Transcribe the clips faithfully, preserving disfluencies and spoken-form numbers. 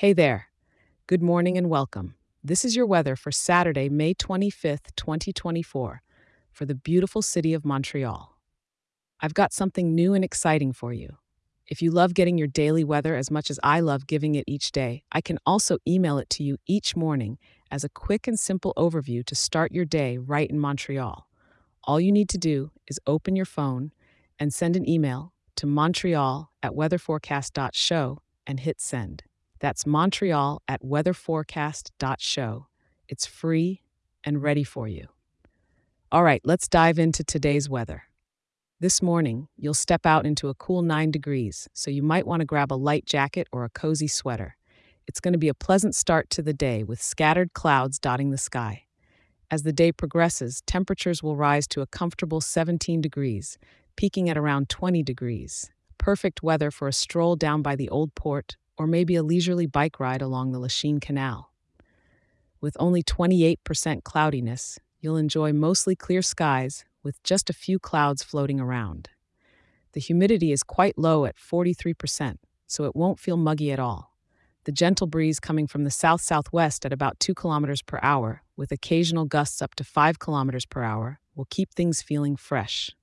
Hey there. Good morning and welcome. This is your weather for Saturday, May twenty-fifth, twenty twenty-four, for the beautiful city of Montreal. I've got something new and exciting for you. If you love getting your daily weather as much as I love giving it each day, I can also email it to you each morning as a quick and simple overview to start your day right in Montreal. All you need to do is open your phone and send an email to montreal at weatherforecast.show and hit send. That's Montreal at weatherforecast.show. It's free and ready for you. All right, let's dive into today's weather. This morning, you'll step out into a cool nine degrees, so you might want to grab a light jacket or a cozy sweater. It's going to be a pleasant start to the day with scattered clouds dotting the sky. As the day progresses, temperatures will rise to a comfortable seventeen degrees, peaking at around twenty degrees. Perfect weather for a stroll down by the Old Port or maybe a leisurely bike ride along the Lachine Canal. With only twenty-eight percent cloudiness, you'll enjoy mostly clear skies with just a few clouds floating around. The humidity is quite low at forty-three percent, so it won't feel muggy at all. The gentle breeze coming from the south-southwest at about two kilometers per hour, with occasional gusts up to five kilometers per hour, will keep things feeling fresh.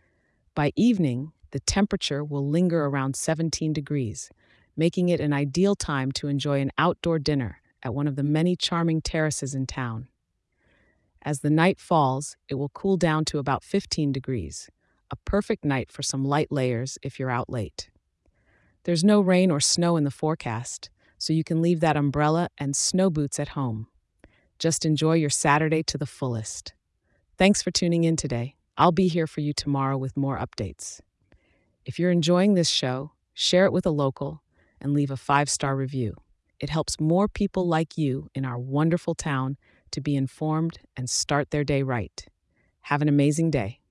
By evening, the temperature will linger around seventeen degrees, making it an ideal time to enjoy an outdoor dinner at one of the many charming terraces in town. As the night falls, it will cool down to about fifteen degrees, a perfect night for some light layers if you're out late. There's no rain or snow in the forecast, so you can leave that umbrella and snow boots at home. Just enjoy your Saturday to the fullest. Thanks for tuning in today. I'll be here for you tomorrow with more updates. If you're enjoying this show, share it with a local and leave a five-star review. It helps more people like you in our wonderful town to be informed and start their day right. Have an amazing day.